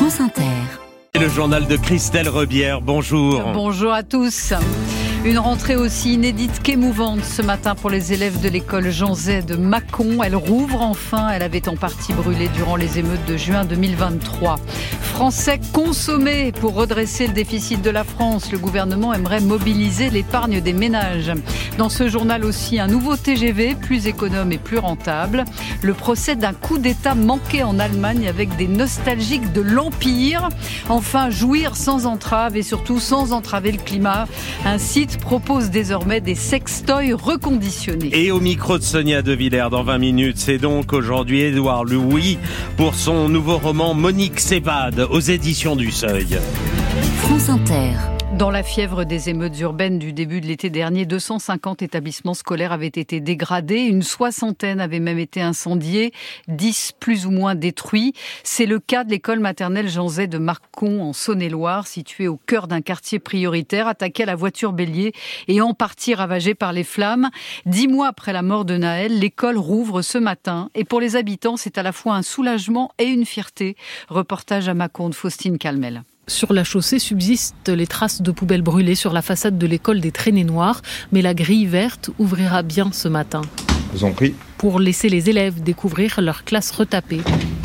France Inter. Le journal de Christelle Rebière, bonjour. Bonjour à tous. Une rentrée aussi inédite qu'émouvante ce matin pour les élèves de l'école Jean Zay de Mâcon. Elle rouvre enfin, elle avait en partie brûlé durant les émeutes de juin 2023. Français consommés pour redresser le déficit de la France. Le gouvernement aimerait mobiliser l'épargne des ménages. Dans ce journal aussi, un nouveau TGV, plus économe et plus rentable. Le procès d'un coup d'État manqué en Allemagne avec des nostalgiques de l'Empire. Enfin, jouir sans entrave et surtout sans entraver le climat. Un site propose désormais des sextoys reconditionnés. Et au micro de Sonia De Villers dans 20 minutes, c'est donc aujourd'hui Édouard Louis pour son nouveau roman Monique s'évade aux éditions du Seuil. France Inter. Dans la fièvre des émeutes urbaines du début de l'été dernier, 250 établissements scolaires avaient été dégradés, une soixantaine avaient même été incendiés, 10 plus ou moins détruits. C'est le cas de l'école maternelle Jean Zay de Mâcon en Saône-et-Loire, située au cœur d'un quartier prioritaire, attaqué à la voiture bélier et en partie ravagé par les flammes. 10 mois après la mort de Naël, l'école rouvre ce matin et pour les habitants, c'est à la fois un soulagement et une fierté. Reportage à Mâcon de Faustine Calmel. Sur la chaussée subsistent les traces de poubelles brûlées sur la façade de l'école des Traînées Noires, mais la grille verte ouvrira bien ce matin. Je vous en prie. Pour laisser les élèves découvrir leur classe retapée.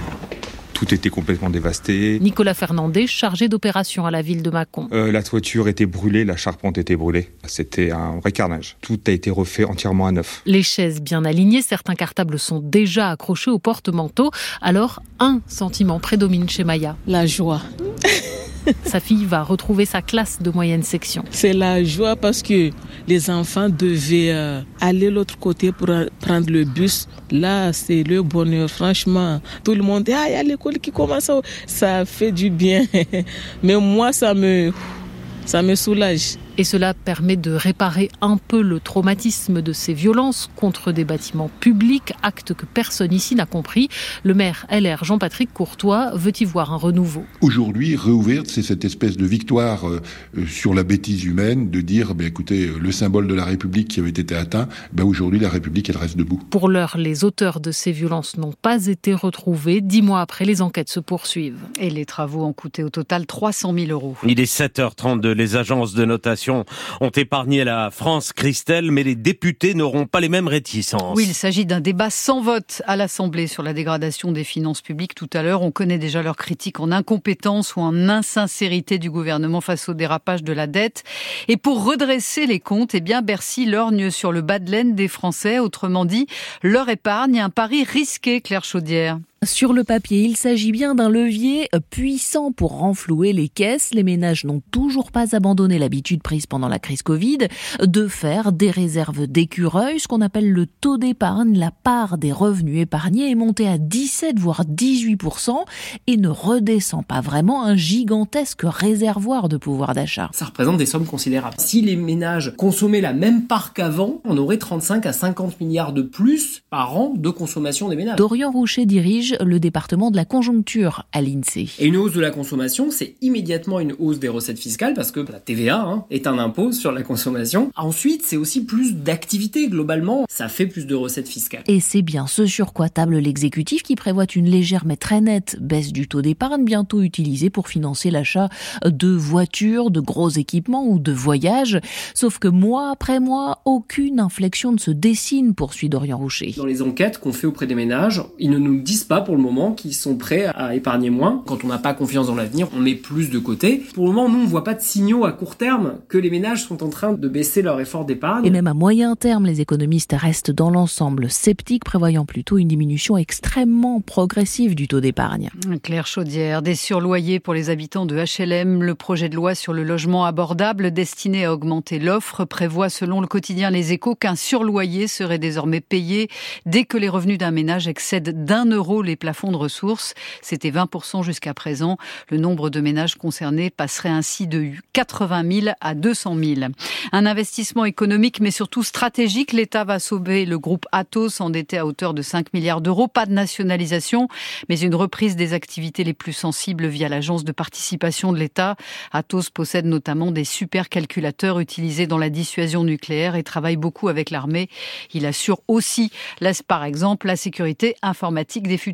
Tout était complètement dévasté. Nicolas Fernandez, chargé d'opération à la ville de Mâcon. La toiture était brûlée, la charpente était brûlée. C'était un vrai carnage. Tout a été refait entièrement à neuf. Les chaises bien alignées, certains cartables sont déjà accrochés au porte-manteau. Alors, un sentiment prédomine chez Maya. La joie. Sa fille va retrouver sa classe de moyenne section. C'est la joie parce que les enfants devaient aller de l'autre côté pour prendre le bus. Là, c'est le bonheur. Franchement, tout le monde dit « Ah, il y a l'école qui commence. » Ça fait du bien. Mais moi, ça me soulage. Et cela permet de réparer un peu le traumatisme de ces violences contre des bâtiments publics, acte que personne ici n'a compris. Le maire LR Jean-Patrick Courtois veut y voir un renouveau. Aujourd'hui, réouvrir, c'est cette espèce de victoire sur la bêtise humaine, de dire, écoutez, le symbole de la République qui avait été atteint, aujourd'hui la République, elle reste debout. Pour l'heure, les auteurs de ces violences n'ont pas été retrouvés. 10 mois après, les enquêtes se poursuivent. Et les travaux ont coûté au total 300 000 €. Il est 7h32, les agences de notation ont épargné la France, Christelle, mais les députés n'auront pas les mêmes réticences. Oui, il s'agit d'un débat sans vote à l'Assemblée sur la dégradation des finances publiques. Tout à l'heure, on connaît déjà leurs critiques en incompétence ou en insincérité du gouvernement face au dérapage de la dette. Et pour redresser les comptes, Bercy lorgne sur le bas de laine des Français. Autrement dit, leur épargne, un pari risqué, Claire Chaudière. Sur le papier, il s'agit bien d'un levier puissant pour renflouer les caisses. Les ménages n'ont toujours pas abandonné l'habitude prise pendant la crise Covid de faire des réserves d'écureuil, ce qu'on appelle le taux d'épargne. La part des revenus épargnés est montée à 17 voire 18% et ne redescend pas vraiment, un gigantesque réservoir de pouvoir d'achat. Ça représente des sommes considérables. Si les ménages consommaient la même part qu'avant, on aurait 35 à 50 milliards de plus par an de consommation des ménages. Dorian Roucher dirige le département de la conjoncture à l'INSEE. Et une hausse de la consommation, c'est immédiatement une hausse des recettes fiscales parce que la TVA est un impôt sur la consommation. Ensuite, c'est aussi plus d'activité globalement. Ça fait plus de recettes fiscales. Et c'est bien ce sur quoi table l'exécutif qui prévoit une légère mais très nette baisse du taux d'épargne bientôt utilisée pour financer l'achat de voitures, de gros équipements ou de voyages. Sauf que mois après mois, aucune inflexion ne se dessine, poursuit Dorian Roucher. Dans les enquêtes qu'on fait auprès des ménages, ils ne nous disent pas pour le moment qu'ils sont prêts à épargner moins. Quand on n'a pas confiance dans l'avenir, on met plus de côté. Pour le moment, nous, on ne voit pas de signaux à court terme que les ménages sont en train de baisser leur effort d'épargne. Et même à moyen terme, les économistes restent dans l'ensemble sceptiques, prévoyant plutôt une diminution extrêmement progressive du taux d'épargne. Claire Chaudière, des surloyers pour les habitants de HLM. Le projet de loi sur le logement abordable destiné à augmenter l'offre prévoit, selon le quotidien Les Échos, qu'un surloyer serait désormais payé dès que les revenus d'un ménage excèdent d'1 € les plafonds de ressources. C'était 20% jusqu'à présent. Le nombre de ménages concernés passerait ainsi de 80 000 à 200 000. Un investissement économique, mais surtout stratégique. L'État va sauver le groupe Atos, endetté à hauteur de 5 milliards d'euros. Pas de nationalisation, mais une reprise des activités les plus sensibles via l'agence de participation de l'État. Atos possède notamment des supercalculateurs utilisés dans la dissuasion nucléaire et travaille beaucoup avec l'armée. Il assure aussi, par exemple, la sécurité informatique des futurs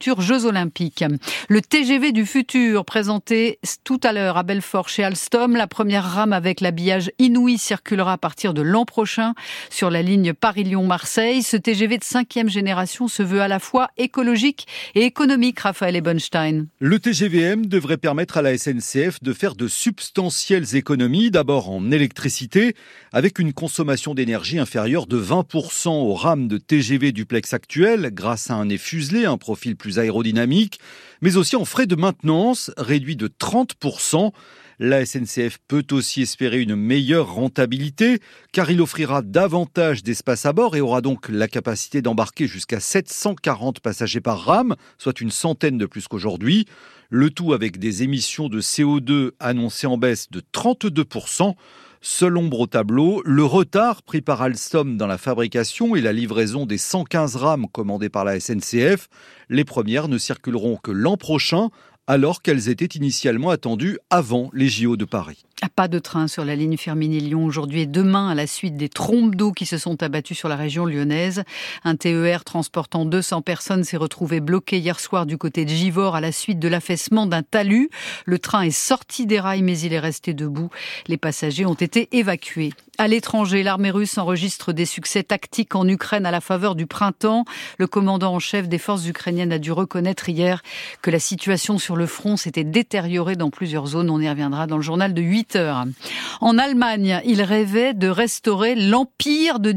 futurs Jeux Olympiques. Le TGV du futur, présenté tout à l'heure à Belfort chez Alstom. La première rame avec l'habillage Inouï circulera à partir de l'an prochain sur la ligne Paris-Lyon-Marseille. Ce TGV de 5e génération se veut à la fois écologique et économique, Raphaël Ebenstein. Le TGVM devrait permettre à la SNCF de faire de substantielles économies, d'abord en électricité, avec une consommation d'énergie inférieure de 20% aux rames de TGV duplex actuelles, grâce à un nez fuselé, un profil plus aérodynamique, mais aussi en frais de maintenance, réduits de 30%. La SNCF peut aussi espérer une meilleure rentabilité, car il offrira davantage d'espace à bord et aura donc la capacité d'embarquer jusqu'à 740 passagers par rame, soit une centaine de plus qu'aujourd'hui. Le tout avec des émissions de CO2 annoncées en baisse de 32%. Seule ombre au tableau, le retard pris par Alstom dans la fabrication et la livraison des 115 rames commandées par la SNCF. Les premières ne circuleront que l'an prochain, alors qu'elles étaient initialement attendues avant les JO de Paris. Pas de train sur la ligne Firminy-Lyon aujourd'hui et demain à la suite des trombes d'eau qui se sont abattues sur la région lyonnaise. Un TER transportant 200 personnes s'est retrouvé bloqué hier soir du côté de Givors à la suite de l'affaissement d'un talus. Le train est sorti des rails mais il est resté debout. Les passagers ont été évacués. À l'étranger, l'armée russe enregistre des succès tactiques en Ukraine à la faveur du printemps. Le commandant en chef des forces ukrainiennes a dû reconnaître hier que la situation sur le front s'était détériorée dans plusieurs zones. On y reviendra dans le journal de 8 heures. En Allemagne, il rêvait de restaurer l'Empire de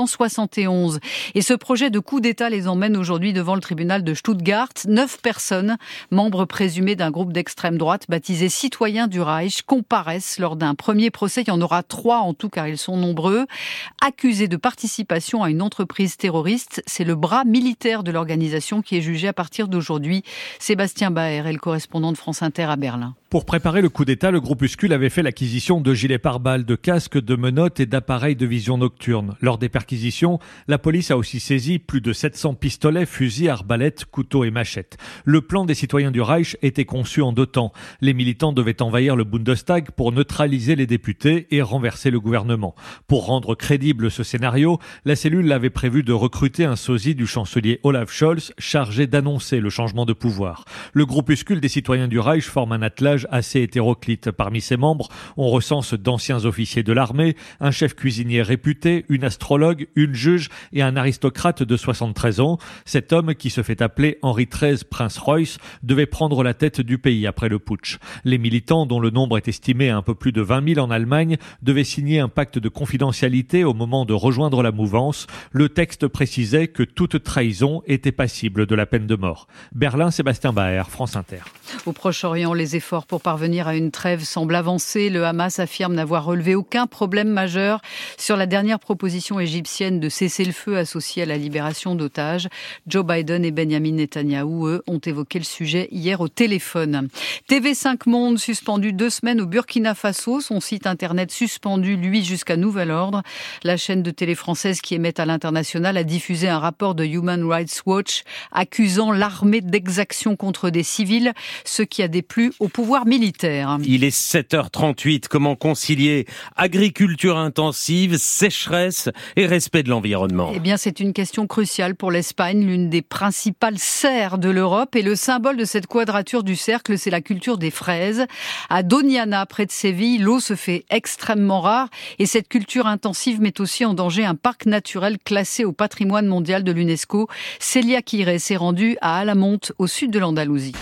1871. Et ce projet de coup d'État les emmène aujourd'hui devant le tribunal de Stuttgart. 9 personnes, membres présumés d'un groupe d'extrême droite baptisé Citoyens du Reich, comparaissent lors d'un premier procès. Il y en aura 3 en tout, car ils sont nombreux. Accusés de participation à une entreprise terroriste, c'est le bras militaire de l'organisation qui est jugé à partir d'aujourd'hui. Sébastien Baer est le correspondant de France Inter à Berlin. Pour préparer le coup d'État, le groupuscule avait fait l'acquisition de gilets pare-balles, de casques, de menottes et d'appareils de vision nocturne. Lors des perquisitions, la police a aussi saisi plus de 700 pistolets, fusils, arbalètes, couteaux et machettes. Le plan des citoyens du Reich était conçu en 2 temps. Les militants devaient envahir le Bundestag pour neutraliser les députés et renverser le gouvernement. Pour rendre crédible ce scénario, la cellule avait prévu de recruter un sosie du chancelier Olaf Scholz chargé d'annoncer le changement de pouvoir. Le groupuscule des citoyens du Reich forme un attelage assez hétéroclite. Parmi ses membres, on recense d'anciens officiers de l'armée, un chef cuisinier réputé, une astrologue, une juge et un aristocrate de 73 ans. Cet homme, qui se fait appeler Henri XIII Prince Reuss, devait prendre la tête du pays après le putsch. Les militants, dont le nombre est estimé à un peu plus de 20 000 en Allemagne, devaient signer un pacte de confidentialité au moment de rejoindre la mouvance. Le texte précisait que toute trahison était passible de la peine de mort. Berlin, Sébastien Baer, France Inter. Au Proche-Orient, les efforts pour parvenir à une trêve semblent avancer. Le Hamas affirme n'avoir relevé aucun problème majeur sur la dernière proposition égyptienne de cessez-le-feu associée à la libération d'otages. Joe Biden et Benjamin Netanyahou, eux, ont évoqué le sujet hier au téléphone. TV5 Monde suspendu 2 semaines au Burkina Faso. Son site internet suspendu, lui, jusqu'à nouvel ordre. La chaîne de télé française qui émet à l'international a diffusé un rapport de Human Rights Watch accusant l'armée d'exactions contre des civils, ce qui a déplu au pouvoir militaire. Il est 7h38. Comment concilier agriculture intensive, sécheresse et respect de l'environnement ? Eh bien, c'est une question cruciale pour l'Espagne, l'une des principales serres de l'Europe. Et le symbole de cette quadrature du cercle, c'est la culture des fraises. À Doñana, près de Séville, l'eau se fait extrêmement rare. Et cette culture intensive met aussi en danger un parc naturel classé au patrimoine mondial de l'UNESCO. Célia Quiré s'est rendue à Alamonte, au sud de l'Andalousie.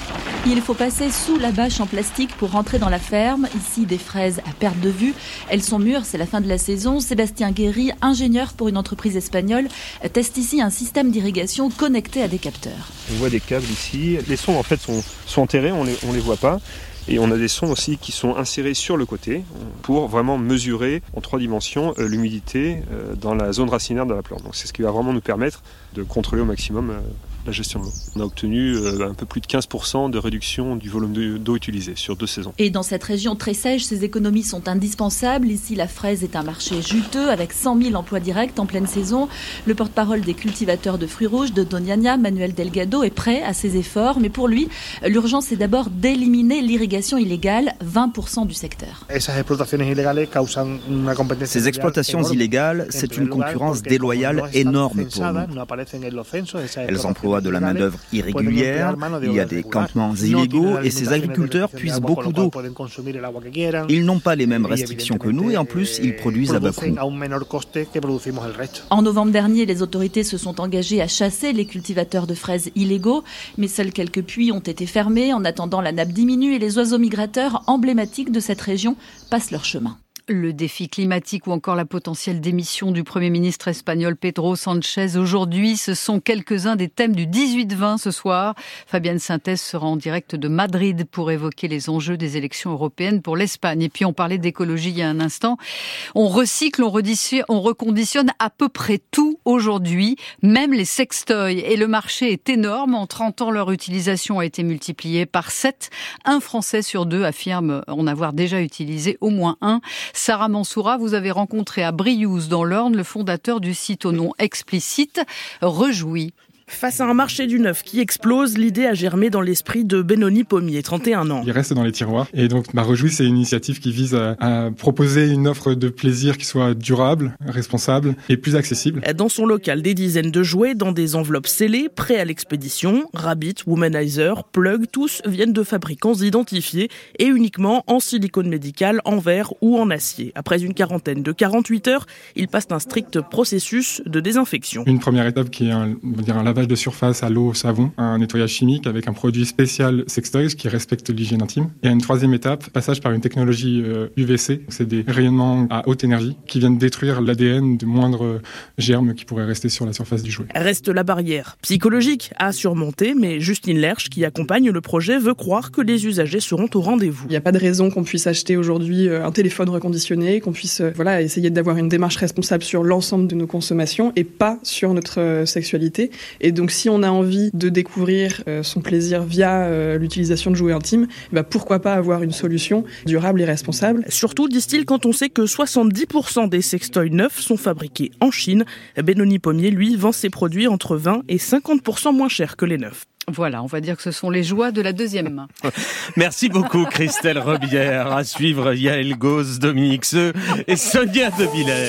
Il faut passer sous la bâche en plastique pour rentrer dans la ferme. Ici, des fraises à perte de vue. Elles sont mûres, c'est la fin de la saison. Sébastien Guéry, ingénieur pour une entreprise espagnole, teste ici un système d'irrigation connecté à des capteurs. On voit des câbles ici. Les sons en fait sont enterrés, on les voit pas. Et on a des sons aussi qui sont insérés sur le côté pour vraiment mesurer en 3 dimensions l'humidité dans la zone racinaire de la plante. Donc c'est ce qui va vraiment nous permettre de contrôler au maximum la gestion de l'eau. On a obtenu un peu plus de 15% de réduction du volume d'eau utilisé sur 2 saisons. Et dans cette région très sèche, ces économies sont indispensables. Ici, la fraise est un marché juteux avec 100 000 emplois directs en pleine saison. Le porte-parole des cultivateurs de fruits rouges de Doñana, Manuel Delgado, est prêt à ces efforts. Mais pour lui, l'urgence est d'abord d'éliminer l'irrigation illégale, 20% du secteur. Ces exploitations illégales, c'est une concurrence déloyale énorme pour nous. Elles emploient emploient de la main-d'œuvre irrégulière, il y a des campements illégaux et ces agriculteurs puisent beaucoup d'eau. Ils n'ont pas les mêmes restrictions que nous et en plus, ils produisent à bas coût. En novembre dernier, les autorités se sont engagées à chasser les cultivateurs de fraises illégaux, mais seuls quelques puits ont été fermés. En attendant, la nappe diminue et les oiseaux migrateurs emblématiques de cette région passent leur chemin. Le défi climatique ou encore la potentielle démission du Premier ministre espagnol Pedro Sánchez. Aujourd'hui, ce sont quelques-uns des thèmes du 18-20 ce soir. Fabienne Sintès sera en direct de Madrid pour évoquer les enjeux des élections européennes pour l'Espagne. Et puis on parlait d'écologie il y a un instant. On recycle, on reconditionne à peu près tout aujourd'hui, même les sextoys. Et le marché est énorme. En 30 ans, leur utilisation a été multipliée par 7. Un Français sur 2 affirme en avoir déjà utilisé au moins un. Sarah Mansoura, vous avez rencontré à Briouze dans l'Orne le fondateur du site au nom explicite, Rejouis. Face à un marché du neuf qui explose, l'idée a germé dans l'esprit de Benoni Pommier, 31 ans. Il reste dans les tiroirs. Et donc, Rejouis, c'est une initiative qui vise à proposer une offre de plaisir qui soit durable, responsable et plus accessible. Dans son local, des dizaines de jouets dans des enveloppes scellées, prêts à l'expédition. Rabbit, Womanizer, Plug, tous viennent de fabricants identifiés et uniquement en silicone médical, en verre ou en acier. Après une quarantaine de 48 heures, ils passent un strict processus de désinfection. Une première étape qui est un lavage de surface à l'eau, au savon, un nettoyage chimique avec un produit spécial Sextoys qui respecte l'hygiène intime. Et une troisième étape, passage par une technologie UVC, c'est des rayonnements à haute énergie qui viennent détruire l'ADN de moindres germes qui pourraient rester sur la surface du jouet. Reste la barrière psychologique à surmonter, mais Justine Lerche, qui accompagne le projet, veut croire que les usagers seront au rendez-vous. Il n'y a pas de raison qu'on puisse acheter aujourd'hui un téléphone reconditionné, qu'on puisse essayer d'avoir une démarche responsable sur l'ensemble de nos consommations et pas sur notre sexualité. Et donc, si on a envie de découvrir son plaisir via l'utilisation de jouets intimes, pourquoi pas avoir une solution durable et responsable. Surtout, disent-ils, quand on sait que 70% des sextoys neufs sont fabriqués en Chine. Benoni Pommier, lui, vend ses produits entre 20 et 50% moins chers que les neufs. Voilà, on va dire que ce sont les joies de la deuxième main. Merci beaucoup Christelle Rebière. À suivre Yael Gauze, Dominique Seux et Sonia De Villers.